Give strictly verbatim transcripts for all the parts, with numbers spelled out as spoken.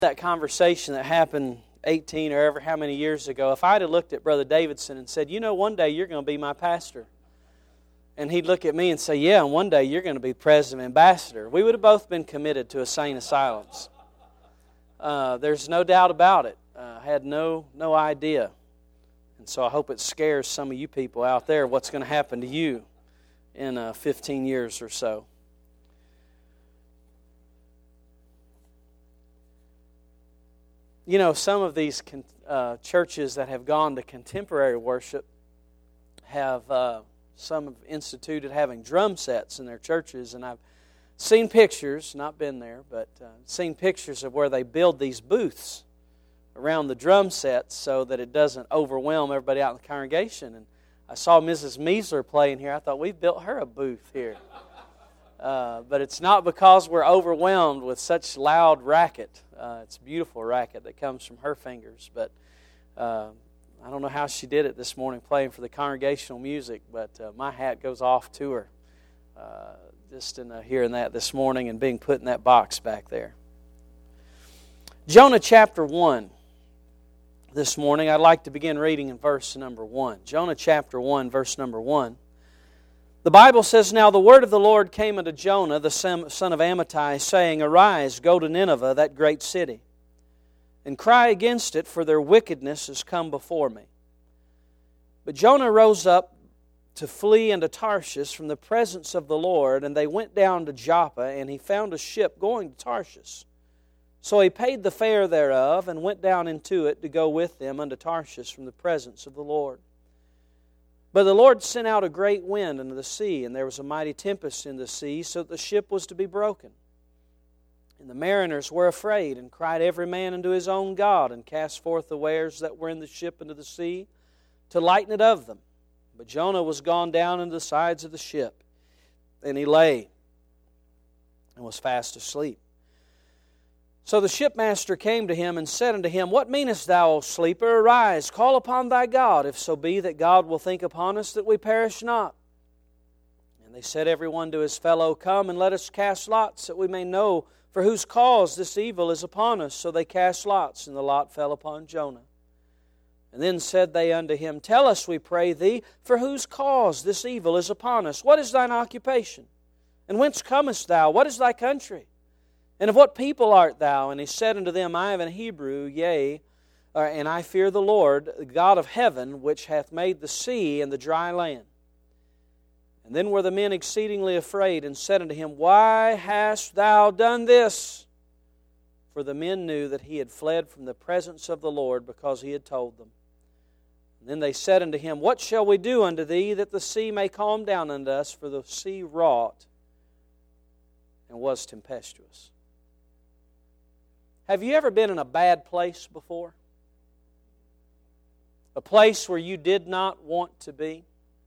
That conversation that happened eighteen or ever how many years ago, if I'd have looked at Brother Davidson and said, you know, one day you're going to be my pastor. And he'd look at me and say, yeah, and one day you're going to be president ambassador. We would have both been committed to insane asylums. Uh, there's no doubt about it. Uh, I had no, no idea. And so I hope it scares some of you people out there what's going to happen to you in uh, fifteen years or so. You know, some of these uh, churches that have gone to contemporary worship have, uh, some have instituted having drum sets in their churches, and I've seen pictures, not been there, but uh, seen pictures of where they build these booths around the drum sets so that it doesn't overwhelm everybody out in the congregation. And I saw Missus Measler playing here. I thought, we've built her a booth here. Uh, but it's not because we're overwhelmed with such loud racket. Uh, it's beautiful racket that comes from her fingers. But uh, I don't know how she did it this morning playing for the congregational music, but uh, my hat goes off to her uh, just in uh, hearing that this morning and being put in that box back there. Jonah chapter one. This morning, I'd like to begin reading in verse number one. Jonah chapter one, verse number one. The Bible says, Now the word of the Lord came unto Jonah, the son of Amittai, saying, Arise, go to Nineveh, that great city, and cry against it, for their wickedness is come before me. But Jonah rose up to flee unto Tarshish from the presence of the Lord, and they went down to Joppa, and he found a ship going to Tarshish. So he paid the fare thereof, and went down into it to go with them unto Tarshish from the presence of the Lord. But the Lord sent out a great wind into the sea, and there was a mighty tempest in the sea, so that the ship was to be broken. And the mariners were afraid, and cried every man unto his own God, and cast forth the wares that were in the ship into the sea, to lighten it of them. But Jonah was gone down into the sides of the ship, and he lay, and was fast asleep. So the shipmaster came to him and said unto him, What meanest thou, O sleeper? Arise, call upon thy God, if so be that God will think upon us that we perish not. And they said every one to his fellow, Come and let us cast lots, that we may know for whose cause this evil is upon us. So they cast lots, and the lot fell upon Jonah. And then said they unto him, Tell us, we pray thee, for whose cause this evil is upon us. What is thine occupation? And whence comest thou? What is thy country? And of what people art thou? And he said unto them, I am an Hebrew, yea, uh, and I fear the Lord, the God of heaven, which hath made the sea and the dry land. And then were the men exceedingly afraid, and said unto him, Why hast thou done this? For the men knew that he had fled from the presence of the Lord, because he had told them. And then they said unto him, What shall we do unto thee, that the sea may calm down unto us? For the sea wrought and was tempestuous. Have you ever been in a bad place before? A place where you did not want to be?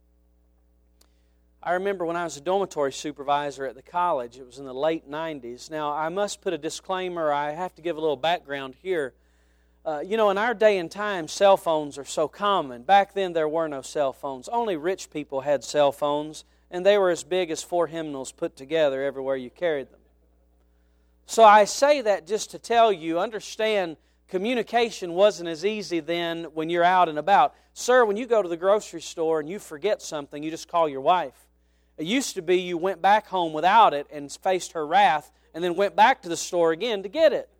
I remember when I was a dormitory supervisor at the college, it was in the late nineties. Now, I must put a disclaimer, I have to give a little background here. Uh, you know, in our day and time, cell phones are so common. Back then, there were no cell phones. Only rich people had cell phones, and they were as big as four hymnals put together everywhere you carried them. So I say that just to tell you, understand, communication wasn't as easy then when you're out and about. Sir, when you go to the grocery store and you forget something, you just call your wife. It used to be you went back home without it and faced her wrath and then went back to the store again to get it.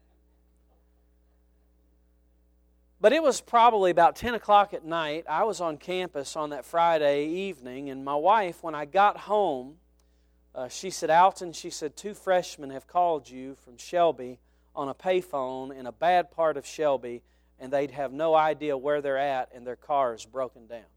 But it was probably about ten o'clock at night. I was on campus on that Friday evening, and my wife, when I got home, Uh, she said, Alton, she said, two freshmen have called you from Shelby on a payphone in a bad part of Shelby, and they'd have no idea where they're at, and their car is broken down.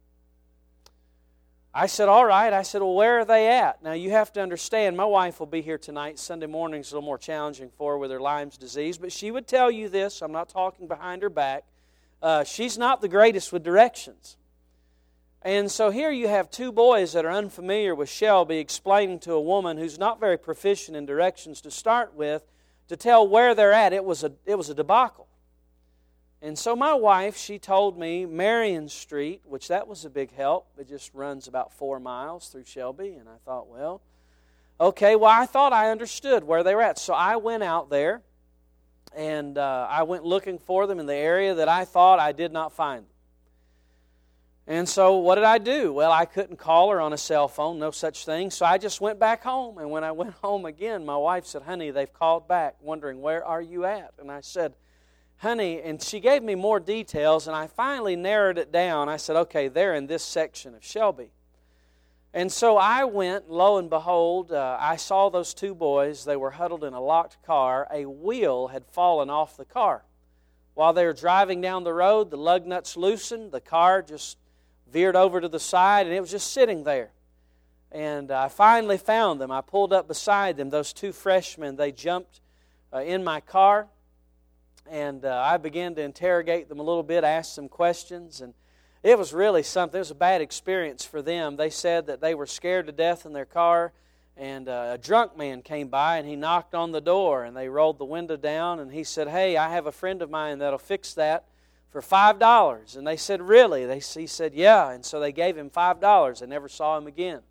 I said, all right. I said, well, where are they at? Now, you have to understand, my wife will be here tonight. Sunday morning's a little more challenging for her with her Lyme's disease, but she would tell you this. I'm not talking behind her back. Uh, she's not the greatest with directions. And so here you have two boys that are unfamiliar with Shelby explaining to a woman who's not very proficient in directions to start with, to tell where they're at. It was a, it was a debacle. And so my wife, she told me Marion Street, which that was a big help. It just runs about four miles through Shelby. And I thought, well, okay, well, I thought I understood where they were at. So I went out there, And uh, I went looking for them in the area that I thought. I did not find them. And so what did I do? Well, I couldn't call her on a cell phone, no such thing. So I just went back home. And when I went home again, my wife said, honey, they've called back, wondering, where are you at? And I said, honey, and she gave me more details, and I finally narrowed it down. I said, okay, they're in this section of Shelby. And so I went, lo and behold, uh, I saw those two boys. They were huddled in a locked car. A wheel had fallen off the car. While they were driving down the road, the lug nuts loosened. The car just veered over to the side, and it was just sitting there. And I finally found them. I pulled up beside them. Those two freshmen, they jumped uh, in my car, and uh, I began to interrogate them a little bit, ask some questions, and it was really something. It was a bad experience for them. They said that they were scared to death in their car, and uh, a drunk man came by, and he knocked on the door, and they rolled the window down, and he said, hey, I have a friend of mine that'll fix that for five dollars. And they said, really? They, he said, yeah. And so they gave him five dollars. They never saw him again.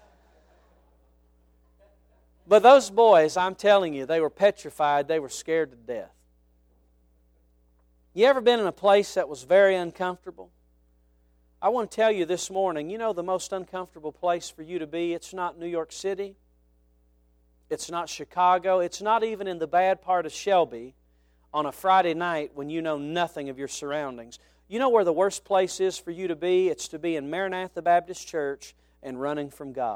But those boys, I'm telling you, they were petrified. They were scared to death. You ever been in a place that was very uncomfortable? I want to tell you this morning, you know the most uncomfortable place for you to be? It's not New York City. It's not Chicago. It's not even in the bad part of Shelby on a Friday night when you know nothing of your surroundings. You know where the worst place is for you to be? It's to be in Maranatha Baptist Church and running from God.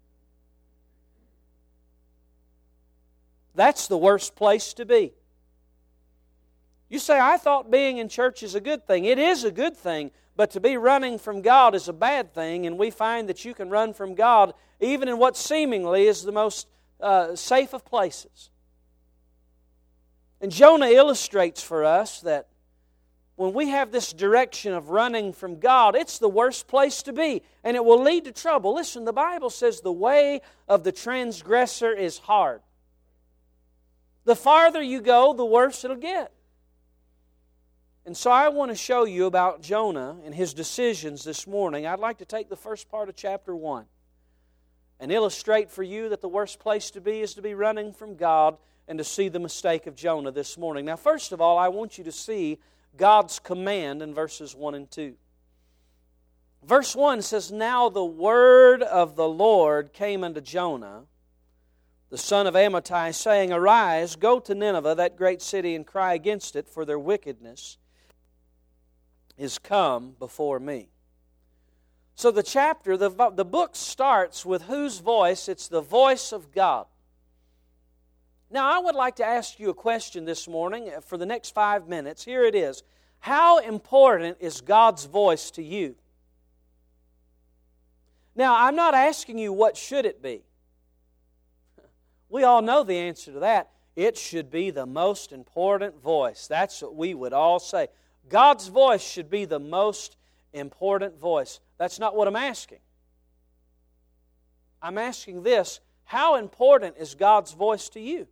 That's the worst place to be. You say, I thought being in church is a good thing. It is a good thing, but to be running from God is a bad thing, and we find that you can run from God even in what seemingly is the most uh, safe of places. And Jonah illustrates for us that when we have this direction of running from God, it's the worst place to be, and it will lead to trouble. Listen, the Bible says the way of the transgressor is hard. The farther you go, the worse it'll get. And so I want to show you about Jonah and his decisions this morning. I'd like to take the first part of chapter one and illustrate for you that the worst place to be is to be running from God, and to see the mistake of Jonah this morning. Now, first of all, I want you to see God's command in verses one and two. Verse one says, Now the word of the Lord came unto Jonah, the son of Amittai, saying, Arise, go to Nineveh, that great city, and cry against it, for their wickedness is come before me. So the chapter, the, the book starts with whose voice? It's the voice of God. Now, I would like to ask you a question this morning for the next five minutes. Here it is. How important is God's voice to you? Now, I'm not asking you what should it be. We all know the answer to that. It should be the most important voice. That's what we would all say. God's voice should be the most important voice. That's not what I'm asking. I'm asking this. How important is God's voice to you?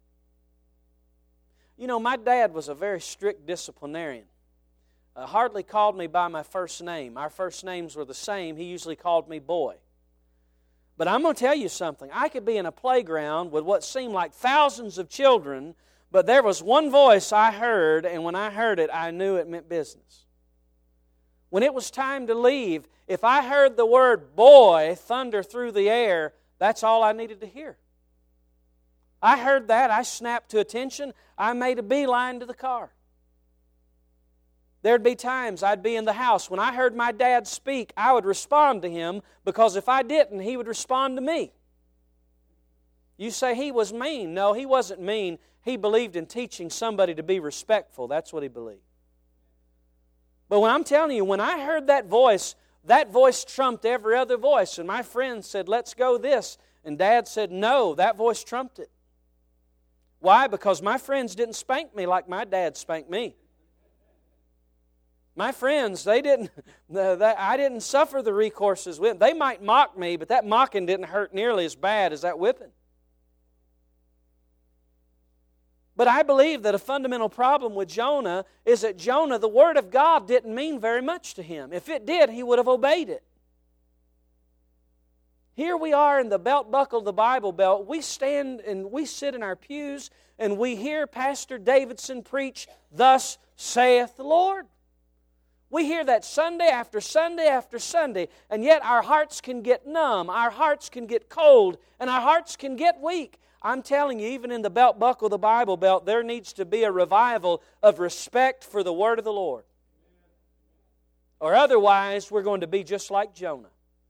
You know, my dad was a very strict disciplinarian. Uh, hardly called me by my first name. Our first names were the same. He usually called me boy. But I'm going to tell you something. I could be in a playground with what seemed like thousands of children, but there was one voice I heard, and when I heard it, I knew it meant business. When it was time to leave, if I heard the word boy thunder through the air, that's all I needed to hear. I heard that. I snapped to attention. I made a beeline to the car. There'd be times I'd be in the house. When I heard my dad speak, I would respond to him, because if I didn't, he would respond to me. You say he was mean. No, he wasn't mean. He believed in teaching somebody to be respectful. That's what he believed. But when I'm telling you, when I heard that voice, that voice trumped every other voice. And my friend said, let's go this. And Dad said, no, that voice trumped it. Why? Because my friends didn't spank me like my dad spanked me. My friends, they didn't. I didn't suffer the recourses with them. They might mock me, but that mocking didn't hurt nearly as bad as that whipping. But I believe that a fundamental problem with Jonah is that Jonah, the Word of God, didn't mean very much to him. If it did, he would have obeyed it. Here we are in the belt buckle of the Bible Belt. We stand and we sit in our pews and we hear Pastor Davidson preach, "Thus saith the Lord." We hear that Sunday after Sunday after Sunday, and yet our hearts can get numb, our hearts can get cold, and our hearts can get weak. I'm telling you, even in the belt buckle of the Bible Belt, there needs to be a revival of respect for the Word of the Lord. Or otherwise, we're going to be just like Jonah.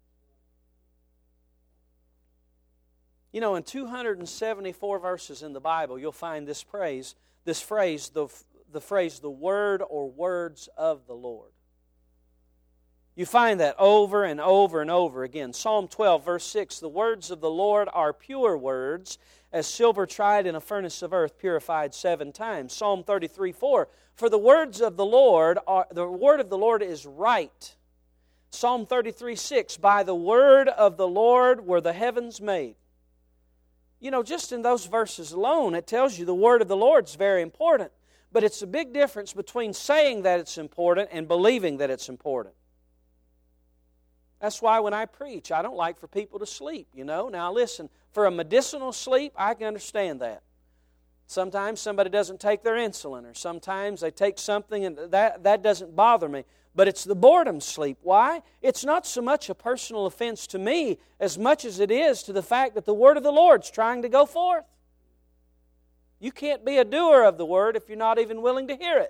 You know, in two hundred seventy-four verses in the Bible, you'll find this phrase, this phrase, the, the phrase, the word or words of the Lord. You find that over and over and over again. Psalm twelve, verse six, the words of the Lord are pure words, as silver tried in a furnace of earth, purified seven times. Psalm thirty-three, four, for the words of the Lord are, the word of the Lord is right. Psalm thirty-three, six, by the word of the Lord were the heavens made. You know, just in those verses alone, it tells you the word of the Lord is very important. But it's a big difference between saying that it's important and believing that it's important. That's why when I preach, I don't like for people to sleep, you know. Now listen, for a medicinal sleep, I can understand that. Sometimes somebody doesn't take their insulin, or sometimes they take something and that, that doesn't bother me. But it's the boredom sleep. Why? It's not so much a personal offense to me as much as it is to the fact that the word of the Lord's trying to go forth. You can't be a doer of the word if you're not even willing to hear it.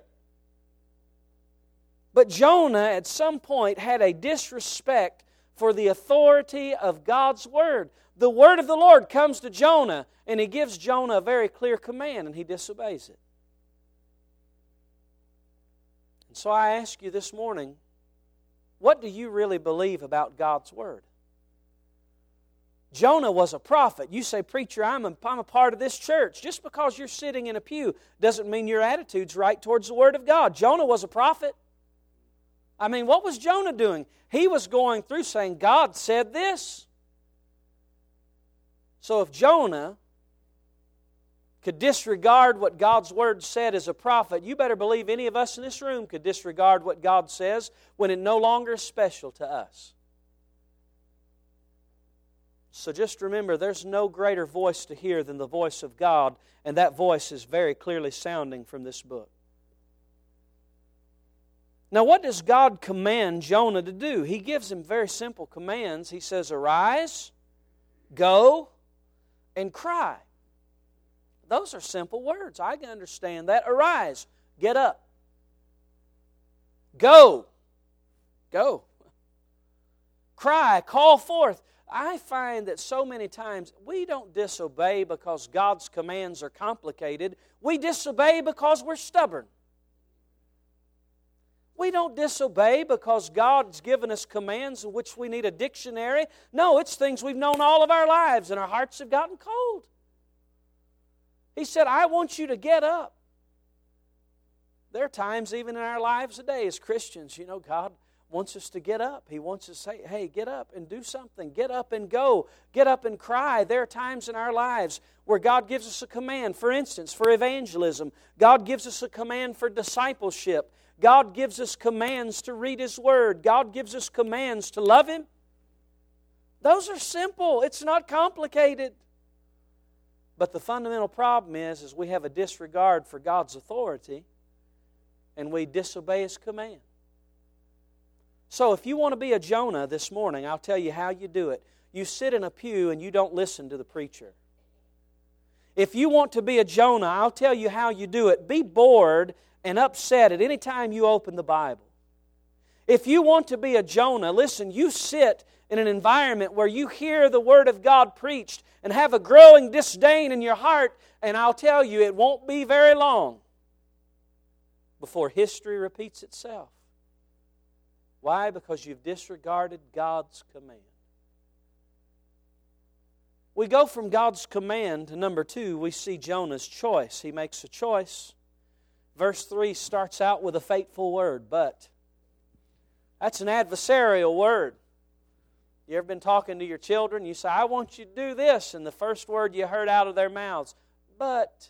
But Jonah at some point had a disrespect for the authority of God's word. The word of the Lord comes to Jonah, and He gives Jonah a very clear command, and he disobeys it. So I ask you this morning, what do you really believe about God's Word? Jonah was a prophet. You say, preacher, I'm a, I'm a part of this church. Just because you're sitting in a pew doesn't mean your attitude's right towards the Word of God. Jonah was a prophet. I mean, what was Jonah doing? He was going through saying, God said this. So if Jonah could disregard what God's Word said as a prophet, you better believe any of us in this room could disregard what God says when it no longer is special to us. So just remember, there's no greater voice to hear than the voice of God, and that voice is very clearly sounding from this book. Now, what does God command Jonah to do? He gives him very simple commands. He says, arise, go, and cry. Those are simple words. I can understand that. Arise. Get up. Go. Go. Cry. Call forth. I find that so many times we don't disobey because God's commands are complicated. We disobey because we're stubborn. We don't disobey because God's given us commands in which we need a dictionary. No, it's things we've known all of our lives and our hearts have gotten cold. He said, I want you to get up. There are times even in our lives today as Christians, you know, God wants us to get up. He wants us to say, hey, get up and do something. Get up and go. Get up and cry. There are times in our lives where God gives us a command. For instance, for evangelism. God gives us a command for discipleship. God gives us commands to read His Word. God gives us commands to love Him. Those are simple. It's not complicated. But the fundamental problem is, is we have a disregard for God's authority and we disobey His command. So if you want to be a Jonah this morning, I'll tell you how you do it. You sit in a pew and you don't listen to the preacher. If you want to be a Jonah, I'll tell you how you do it. Be bored and upset at any time you open the Bible. If you want to be a Jonah, listen, you sit in an environment where you hear the Word of God preached and have a growing disdain in your heart, and I'll tell you, it won't be very long before history repeats itself. Why? Because you've disregarded God's command. We go from God's command to number two, we see Jonah's choice. He makes a choice. Verse three starts out with a fateful word, but. That's an adversarial word. You ever been talking to your children? You say, I want you to do this. And the first word you heard out of their mouths, but.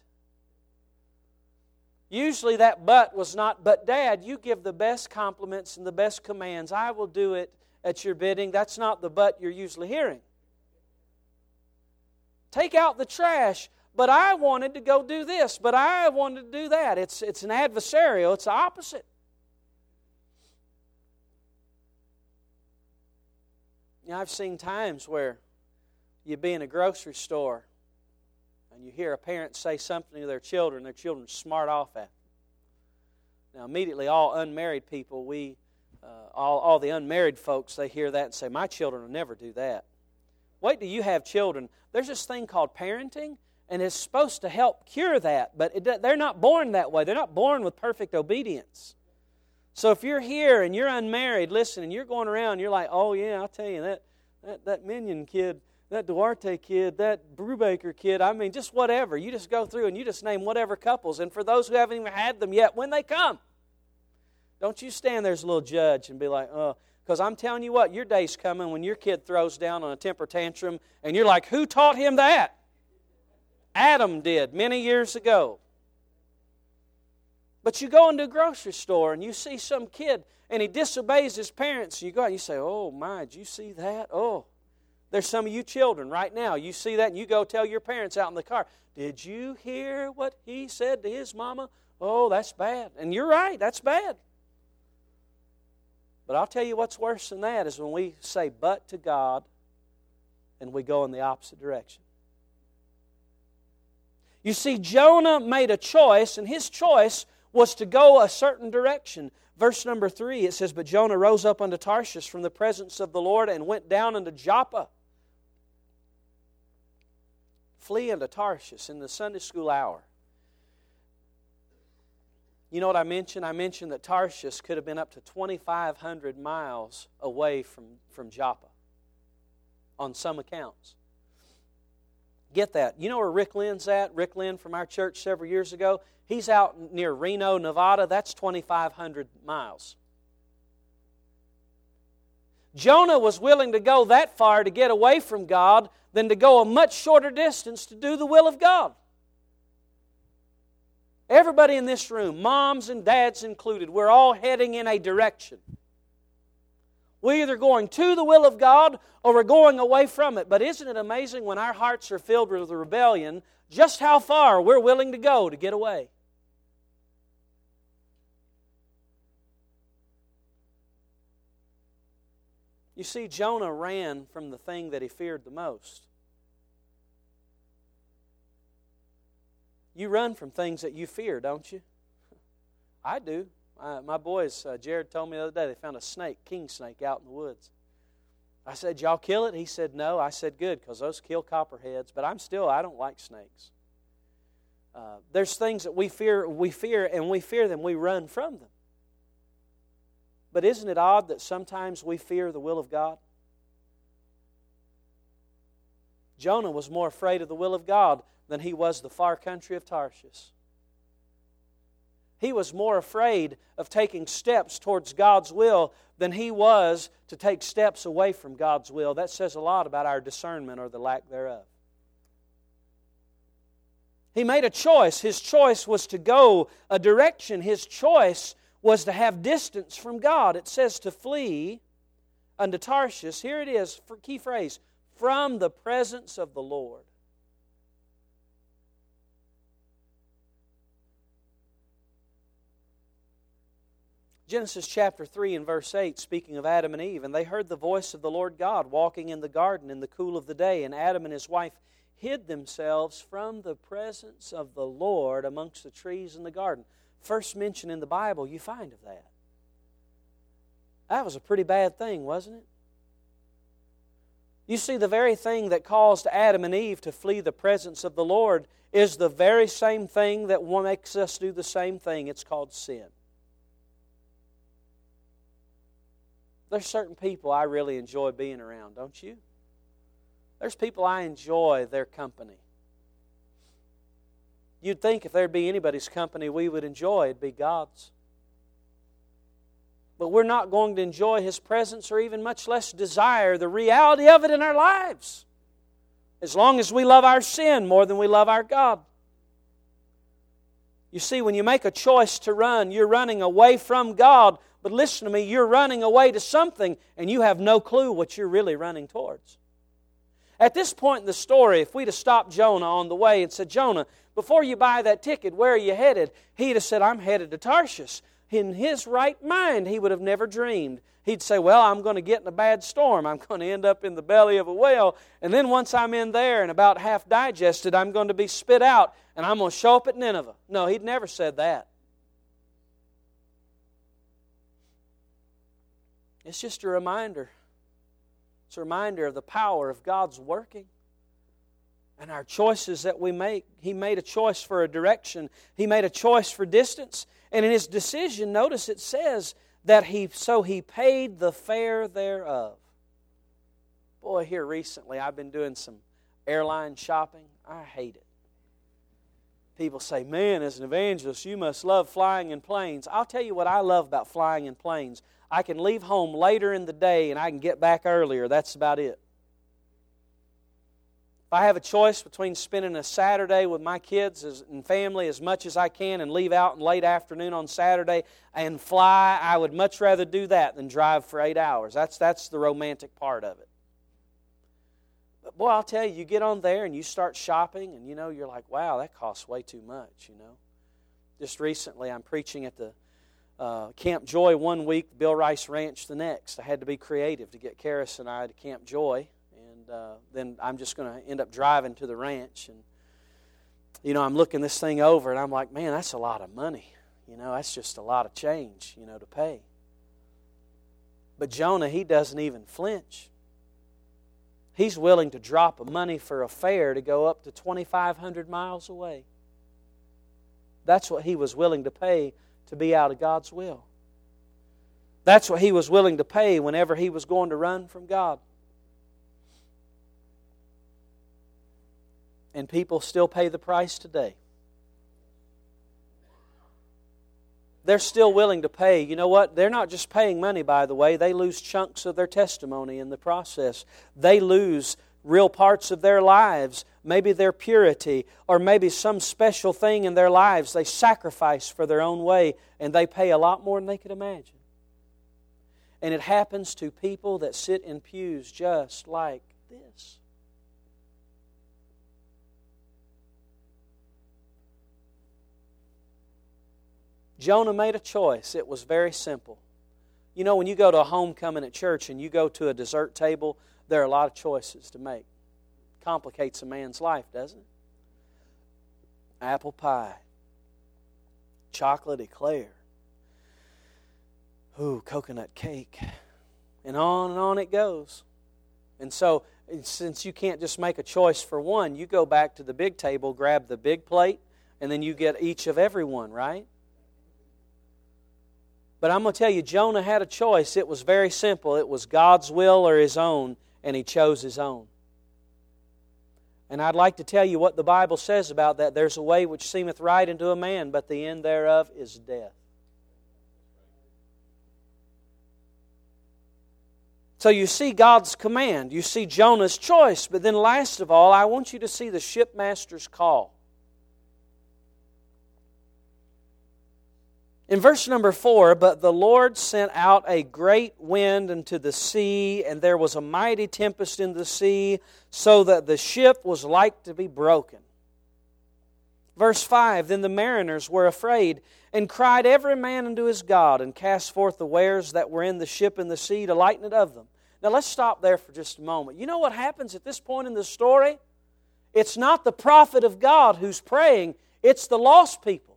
Usually that but was not, but Dad, you give the best compliments and the best commands. I will do it at your bidding. That's not the but you're usually hearing. take out the trash, but I wanted to go do this, but I wanted to do that. It's, it's an adversarial, it's the opposite. You know, I've seen times where you be in a grocery store and you hear a parent say something to their children, their children smart off at them. Now, immediately, all unmarried people, we, uh, all, all the unmarried folks, they hear that and say, my children will never do that. Wait till you have children. There's this thing called parenting, and it's supposed to help cure that, but it, they're not born that way. They're not born with perfect obedience. So if you're here and you're unmarried, listen, and you're going around, you're like, oh yeah, I'll tell you, that, that, that Minion kid, that Duarte kid, that Brubaker kid, I mean, just whatever. You just go through and you just name whatever couples. And for those who haven't even had them yet, when they come, don't you stand there as a little judge and be like, oh, because I'm telling you what, your day's coming when your kid throws down on a temper tantrum and you're like, who taught him that? Adam did many years ago. But you go into a grocery store and you see some kid and he disobeys his parents. You go out and you say, oh my, did you see that? Oh. There's some of you children right now, you see that and you go tell your parents out in the car, did you hear what he said to his mama? Oh, that's bad. And you're right, that's bad. But I'll tell you what's worse than that is when we say but to God and we go in the opposite direction. You see, Jonah made a choice, and his choice was to go a certain direction. Verse number three, it says, but Jonah rose up unto Tarshish from the presence of the Lord and went down unto Joppa. Flee unto Tarshish in the Sunday school hour. You know what I mentioned? I mentioned that Tarshish could have been up to twenty-five hundred miles away from, from Joppa on some accounts. Get that. You know where Rick Lynn's at? Rick Lynn from our church several years ago. He's out near Reno, Nevada. That's twenty-five hundred miles. Jonah was willing to go that far to get away from God than to go a much shorter distance to do the will of God. Everybody in this room, moms and dads included, we're all heading in a direction. We're either going to the will of God or we're going away from it. But isn't it amazing when our hearts are filled with rebellion, just how far we're willing to go to get away? You see, Jonah ran from the thing that he feared the most. You run from things that you fear, don't you? I do. Uh, my boys, uh, Jared told me the other day, they found a snake, king snake, out in the woods. I said, y'all kill it? He said, no. I said, good, because those kill copperheads. But I'm still, I don't like snakes. Uh, there's things that we fear, we fear, and we fear them, we run from them. But isn't it odd that sometimes we fear the will of God? Jonah was more afraid of the will of God than he was the far country of Tarshish. He was more afraid of taking steps towards God's will than he was to take steps away from God's will. That says a lot about our discernment or the lack thereof. He made a choice. His choice was to go a direction. His choice was to have distance from God. It says to flee unto Tarshish. Here it is, key phrase, from the presence of the Lord. Genesis chapter three and verse eight, speaking of Adam and Eve, and they heard the voice of the Lord God walking in the garden in the cool of the day, and Adam and his wife hid themselves from the presence of the Lord amongst the trees in the garden. First mention in the Bible you find of that. That was a pretty bad thing, wasn't it? You see, the very thing that caused Adam and Eve to flee the presence of the Lord is the very same thing that makes us do the same thing. It's called sin. There's certain people I really enjoy being around, don't you? There's people I enjoy their company. You'd think if there'd be anybody's company we would enjoy, it'd be God's. But we're not going to enjoy His presence or even much less desire the reality of it in our lives, as long as we love our sin more than we love our God. You see, when you make a choice to run, you're running away from God. But listen to me, you're running away to something and you have no clue what you're really running towards. At this point in the story, if we'd have stopped Jonah on the way and said, Jonah, before you buy that ticket, where are you headed? He'd have said, I'm headed to Tarshish. In his right mind, he would have never dreamed. He'd say, well, I'm going to get in a bad storm. I'm going to end up in the belly of a whale. And then once I'm in there and about half digested, I'm going to be spit out and I'm going to show up at Nineveh. No, he'd never said that. It's just a reminder. It's a reminder of the power of God's working and our choices that we make. He made a choice for a direction. He made a choice for distance. And in His decision, notice it says that He, so He paid the fare thereof. Boy, here recently I've been doing some airline shopping. I hate it. People say, man, as an evangelist, you must love flying in planes. I'll tell you what I love about flying in planes. I can leave home later in the day and I can get back earlier. That's about it. If I have a choice between spending a Saturday with my kids and family as much as I can and leave out in late afternoon on Saturday and fly, I would much rather do that than drive for eight hours. That's, that's the romantic part of it. But boy, I'll tell you, you get on there and you start shopping and you know, you're like, wow, that costs way too much, you know. Just recently I'm preaching at the uh, Camp Joy one week, Bill Rice Ranch the next. I had to be creative to get Karis and I to Camp Joy. And uh, then I'm just going to end up driving to the ranch. And, you know, I'm looking this thing over and I'm like, man, that's a lot of money. You know, that's just a lot of change, you know, to pay. But Jonah, he doesn't even flinch. He's willing to drop a money for a fare to go up to twenty-five hundred miles away. That's what he was willing to pay to be out of God's will. That's what he was willing to pay whenever he was going to run from God. And people still pay the price today. They're still willing to pay. You know what? They're not just paying money, by the way. They lose chunks of their testimony in the process. They lose real parts of their lives, maybe their purity, or maybe some special thing in their lives. They sacrifice for their own way, and they pay a lot more than they could imagine. And it happens to people that sit in pews just like this. Jonah made a choice. It was very simple. You know, when you go to a homecoming at church and you go to a dessert table, there are a lot of choices to make. It complicates a man's life, doesn't it? Apple pie, chocolate eclair, ooh, coconut cake, and on and on it goes. And so, since you can't just make a choice for one, you go back to the big table, grab the big plate, and then you get each of every one, right? But I'm going to tell you, Jonah had a choice. It was very simple. It was God's will or his own, and he chose his own. And I'd like to tell you what the Bible says about that. There's a way which seemeth right unto a man, but the end thereof is death. So you see God's command. You see Jonah's choice. But then last of all, I want you to see the shipmaster's call. In verse number four, but the Lord sent out a great wind into the sea, and there was a mighty tempest in the sea, so that the ship was like to be broken. Verse five, then the mariners were afraid, and cried every man unto his God, and cast forth the wares that were in the ship in the sea to lighten it of them. Now let's stop there for just a moment. You know what happens at this point in the story? It's not the prophet of God who's praying, it's the lost people.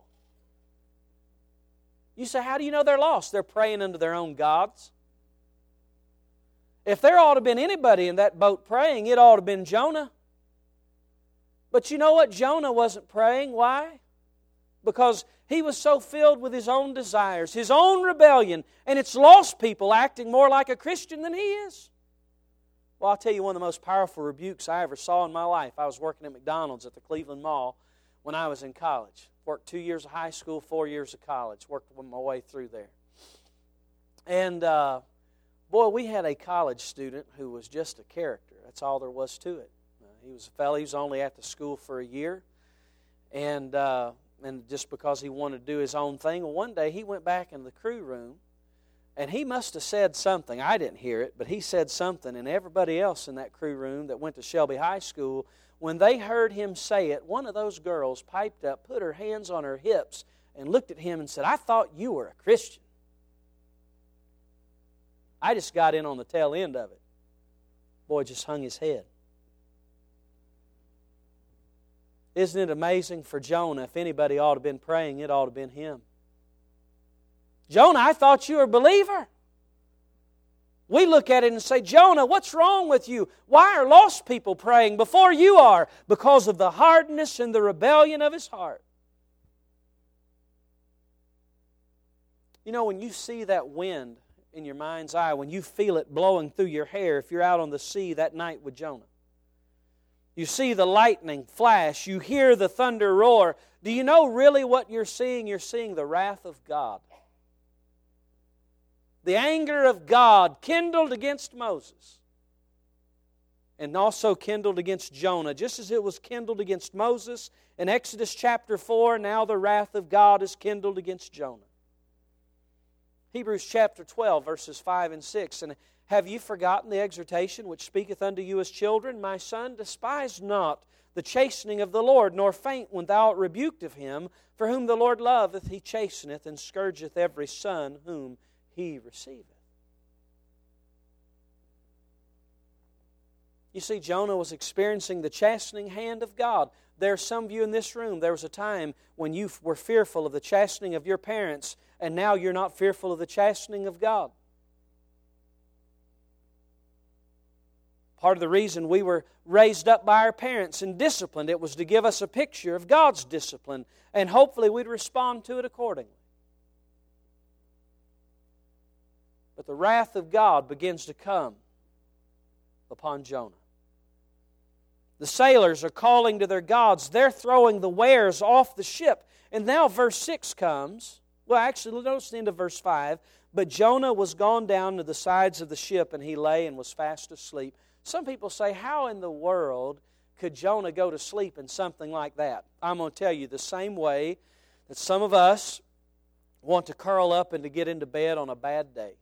You say, how do you know they're lost? They're praying unto their own gods. If there ought to have been anybody in that boat praying, it ought to have been Jonah. But you know what? Jonah wasn't praying. Why? Because he was so filled with his own desires, his own rebellion, and it's lost people acting more like a Christian than he is. Well, I'll tell you one of the most powerful rebukes I ever saw in my life. I was working at McDonald's at the Cleveland Mall when I was in college. Worked two years of high school, four years of college. Worked my way through there. And, uh, boy, we had a college student who was just a character. That's all there was to it. Uh, he was a fellow. He was only at the school for a year. And, uh, and just because he wanted to do his own thing, well, one day he went back in the crew room And he must have said something. I didn't hear it, but he said something. And everybody else in that crew room that went to Shelby High School, when they heard him say it, one of those girls piped up, put her hands on her hips, and looked at him and said, "I thought you were a Christian." I just got in on the tail end of it. Boy just hung his head. Isn't it amazing for Jonah? If anybody ought to have been praying, it ought to have been him. "Jonah, I thought you were a believer." We look at it and say, "Jonah, what's wrong with you? Why are lost people praying before you are?" Because of the hardness and the rebellion of his heart. You know, when you see that wind in your mind's eye, when you feel it blowing through your hair, if you're out on the sea that night with Jonah, you see the lightning flash, you hear the thunder roar. Do you know really what you're seeing? You're seeing the wrath of God. The anger of God kindled against Moses and also kindled against Jonah. Just as it was kindled against Moses in Exodus chapter four, now the wrath of God is kindled against Jonah. Hebrews chapter twelve, verses five and six. "And have ye forgotten the exhortation which speaketh unto you as children? My son, despise not the chastening of the Lord, nor faint when thou art rebuked of him. For whom the Lord loveth, he chasteneth, and scourgeth every son whom he receiveth." You see, Jonah was experiencing the chastening hand of God. There are some of you in this room, there was a time when you were fearful of the chastening of your parents, and now you're not fearful of the chastening of God. Part of the reason we were raised up by our parents and disciplined, it was to give us a picture of God's discipline, and hopefully we'd respond to it accordingly. But the wrath of God begins to come upon Jonah. The sailors are calling to their gods. They're throwing the wares off the ship. And now verse six comes. Well, actually, notice the end of verse five. "But Jonah was gone down to the sides of the ship, and he lay and was fast asleep." Some people say, how in the world could Jonah go to sleep in something like that? I'm going to tell you, the same way that some of us want to curl up and to get into bed on a bad day.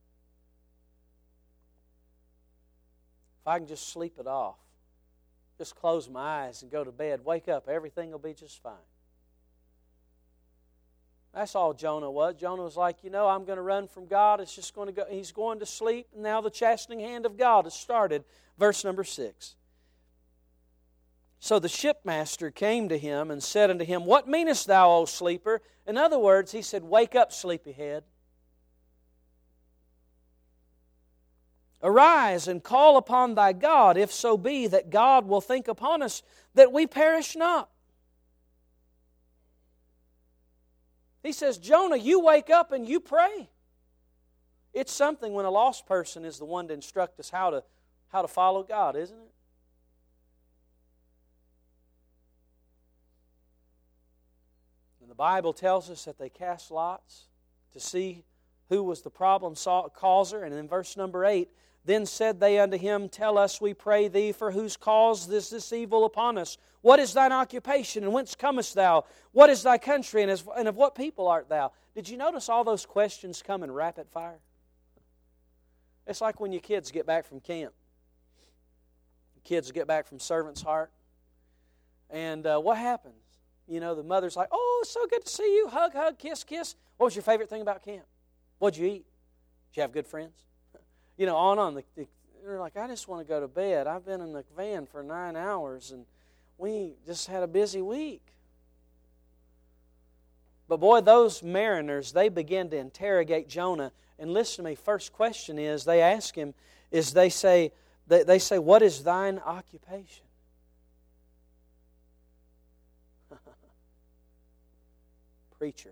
If I can just sleep it off, just close my eyes and go to bed, wake up, everything will be just fine. That's all Jonah was. Jonah was like, you know, I'm going to run from God. It's just going to go. He's going to sleep, and now the chastening hand of God has started. Verse number six. "So the shipmaster came to him and said unto him, What meanest thou, O sleeper?" In other words, he said, "Wake up, sleepyhead. Arise and call upon thy God, if so be that God will think upon us, that we perish not." He says, Jonah, you wake up and you pray. It's something when a lost person is the one to instruct us how to, how to follow God, isn't it? And the Bible tells us that they cast lots to see who was the problem causer. And in verse number eight, "Then said they unto him, Tell us, we pray thee, for whose cause is this evil upon us? What is thine occupation, and whence comest thou? What is thy country, and of what people art thou?" Did you notice all those questions come in rapid fire? It's like when your kids get back from camp. Kids get back from Servant's Heart. And uh, what happens? You know, the mother's like, "Oh, it's so good to see you. Hug, hug, kiss, kiss. What was your favorite thing about camp? What'd you eat? Did you have good friends?" You know, on and on. The, the, they're like, "I just want to go to bed. I've been in the van for nine hours, and we just had a busy week." But boy, those mariners, they begin to interrogate Jonah. And listen to me, first question is, they ask him, is they say, they, they say, "What is thine occupation?" Preacher.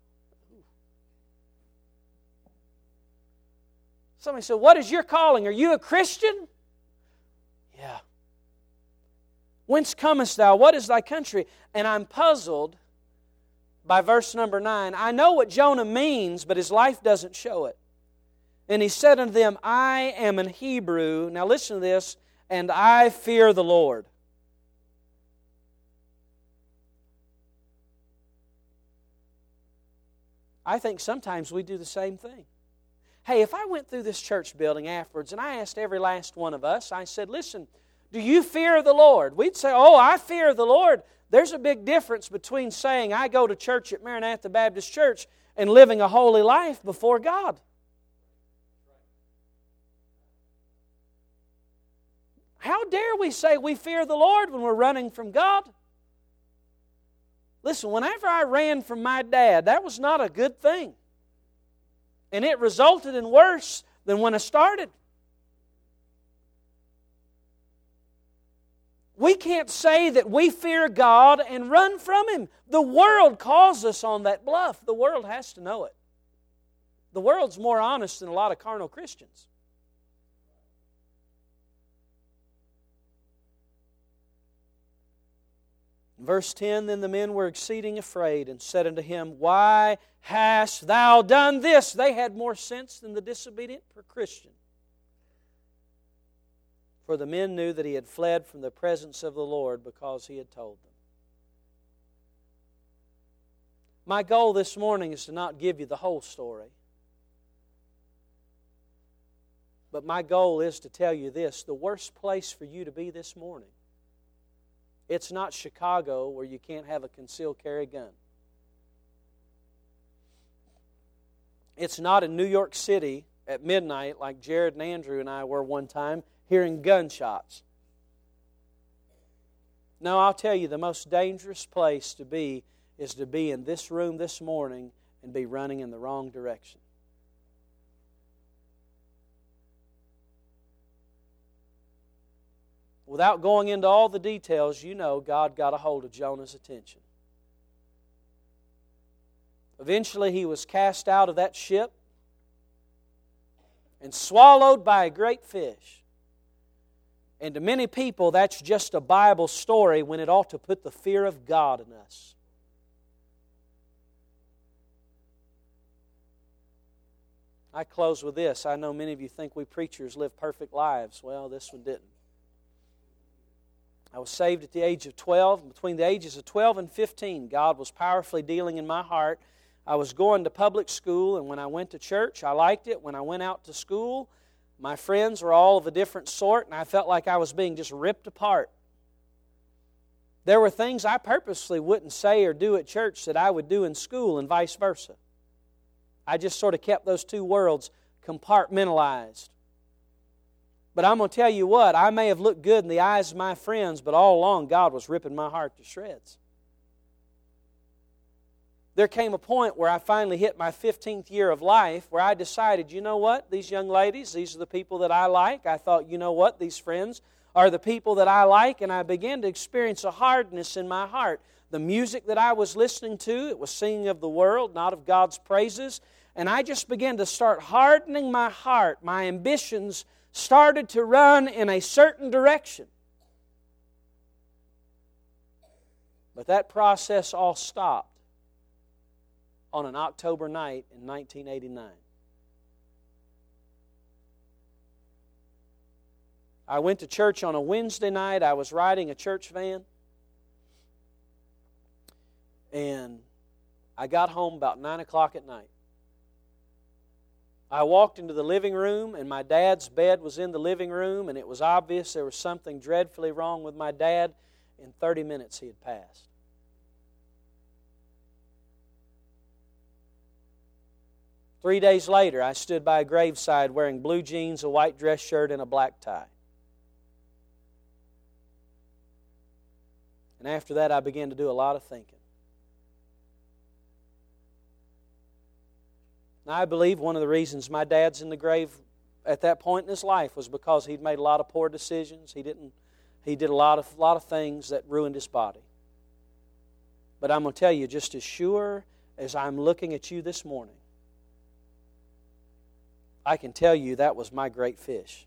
Somebody said, "What is your calling? Are you a Christian?" Yeah. "Whence comest thou? What is thy country?" And I'm puzzled by verse number nine. I know what Jonah means, but his life doesn't show it. "And he said unto them, I am an Hebrew." Now listen to this. "And I fear the Lord." I think sometimes we do the same thing. Hey, if I went through this church building afterwards and I asked every last one of us, I said, listen, do you fear the Lord? We'd say, oh, I fear the Lord. There's a big difference between saying I go to church at Maranatha Baptist Church and living a holy life before God. How dare we say we fear the Lord when we're running from God? Listen, whenever I ran from my dad, that was not a good thing. And it resulted in worse than when I started. We can't say that we fear God and run from Him. The world calls us on that bluff. The world has to know it. The world's more honest than a lot of carnal Christians. Verse ten, then the men were exceeding afraid and said unto him, why hast thou done this? They had more sense than the disobedient Christian. For the men knew that he had fled from the presence of the Lord because he had told them. My goal this morning is to not give you the whole story. But my goal is to tell you this, the worst place for you to be this morning, it's not Chicago where you can't have a concealed carry gun. It's not in New York City at midnight like Jared and Andrew and I were one time, hearing gunshots. No, I'll tell you, the most dangerous place to be is to be in this room this morning and be running in the wrong direction. Without going into all the details, you know God got a hold of Jonah's attention. Eventually he was cast out of that ship and swallowed by a great fish. And to many people, that's just a Bible story when it ought to put the fear of God in us. I close with this. I know many of you think we preachers live perfect lives. Well, this one didn't. I was saved at the age of twelve. Between the ages of twelve and fifteen, God was powerfully dealing in my heart. I was going to public school, and when I went to church, I liked it. When I went out to school, my friends were all of a different sort, and I felt like I was being just ripped apart. There were things I purposely wouldn't say or do at church that I would do in school, and vice versa. I just sort of kept those two worlds compartmentalized. But I'm going to tell you what, I may have looked good in the eyes of my friends, but all along God was ripping my heart to shreds. There came a point where I finally hit my fifteenth year of life where I decided, you know what, these young ladies, these are the people that I like. I thought, you know what, these friends are the people that I like, and I began to experience a hardness in my heart. The music that I was listening to, it was singing of the world, not of God's praises, and I just began to start hardening my heart. My ambitions started to run in a certain direction. But that process all stopped on an October night in nineteen eighty-nine. I went to church on a Wednesday night. I was riding a church van. And I got home about nine o'clock at night. I walked into the living room, and my dad's bed was in the living room, and it was obvious there was something dreadfully wrong with my dad. In thirty minutes he had passed. Three days later, I stood by a graveside wearing blue jeans, a white dress shirt, and a black tie. And after that, I began to do a lot of thinking. Now, I believe one of the reasons my dad's in the grave at that point in his life was because he'd made a lot of poor decisions. He didn't. He did a lot of lot of things that ruined his body. But I'm going to tell you, just as sure as I'm looking at you this morning, I can tell you that was my great fish.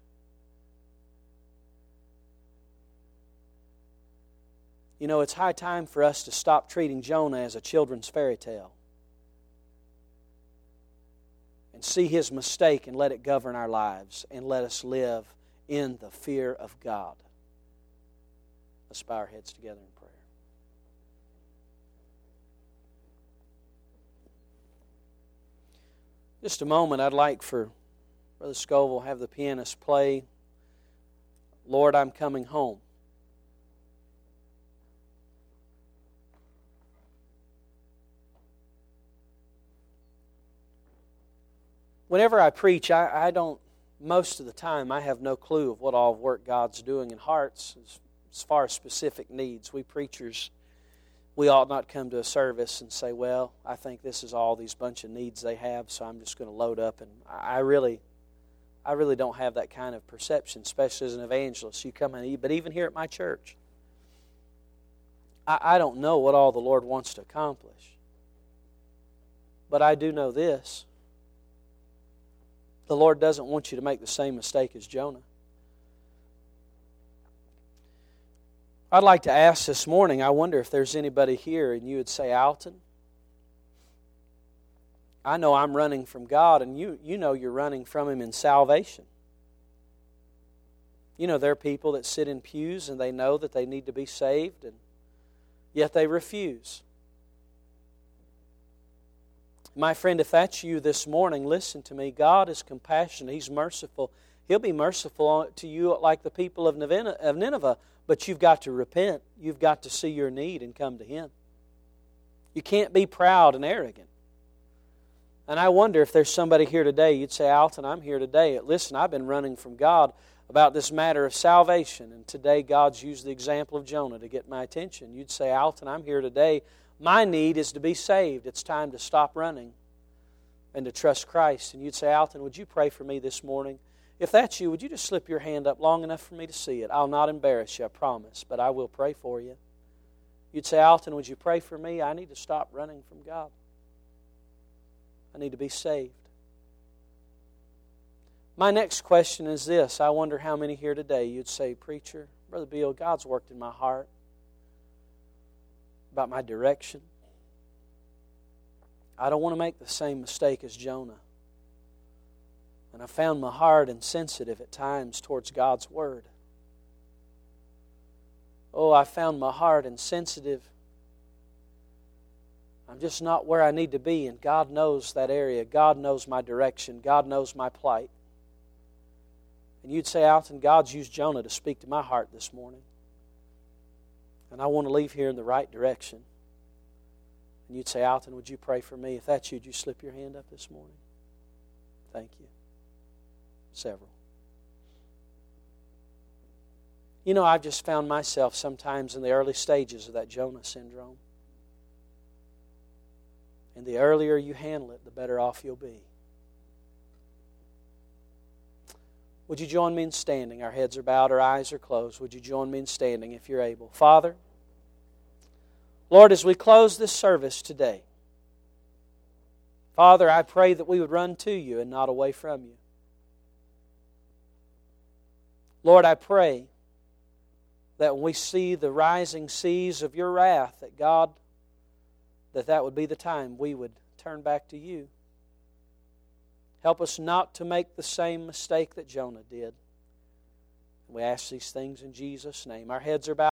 You know, it's high time for us to stop treating Jonah as a children's fairy tale and see his mistake and let it govern our lives and let us live in the fear of God. Let's bow our heads together in prayer. Just a moment, I'd like for Brother Scoville, have the pianist play Lord, I'm Coming Home. Whenever I preach, I, I don't, most of the time, I have no clue of what all work God's doing in hearts as, as far as specific needs. We preachers, we ought not come to a service and say, well, I think this is all these bunch of needs they have, so I'm just going to load up. And I really, I really don't have that kind of perception, especially as an evangelist. You come in, but even here at my church, I, I don't know what all the Lord wants to accomplish. But I do know this. The Lord doesn't want you to make the same mistake as Jonah. I'd like to ask this morning, I wonder if there's anybody here and you would say, Alton, I know I'm running from God, and you, you know you're running from Him in salvation. You know there are people that sit in pews and they know that they need to be saved, and yet they refuse. My friend, if that's you this morning, listen to me. God is compassionate. He's merciful. He'll be merciful to you like the people of Nineveh, but you've got to repent. You've got to see your need and come to Him. You can't be proud and arrogant. And I wonder if there's somebody here today, you'd say, Alton, I'm here today. Listen, I've been running from God about this matter of salvation, and today God's used the example of Jonah to get my attention. You'd say, Alton, I'm here today. My need is to be saved. It's time to stop running and to trust Christ. And you'd say, Alton, would you pray for me this morning? If that's you, would you just slip your hand up long enough for me to see it? I'll not embarrass you, I promise, but I will pray for you. You'd say, Alton, would you pray for me? I need to stop running from God. I need to be saved. My next question is this. I wonder how many here today you'd say, Preacher, Brother Bill, God's worked in my heart about my direction. I don't want to make the same mistake as Jonah. And I found my heart insensitive at times towards God's Word. Oh, I found my heart insensitive. I'm just not where I need to be, and God knows that area. God knows my direction. God knows my plight. And you'd say, Alton, God's used Jonah to speak to my heart this morning. And I want to leave here in the right direction. And you'd say, Alton, would you pray for me? If that's you, would you slip your hand up this morning? Thank you. Several. You know, I've just found myself sometimes in the early stages of that Jonah syndrome. And the earlier you handle it, the better off you'll be. Would you join me in standing? Our heads are bowed, our eyes are closed. Would you join me in standing if you're able? Father, Lord, as we close this service today, Father, I pray that we would run to You and not away from You. Lord, I pray that when we see the rising seas of Your wrath, that God, that that would be the time we would turn back to You. Help us not to make the same mistake that Jonah did. We ask these things in Jesus' name. Our heads are bowed.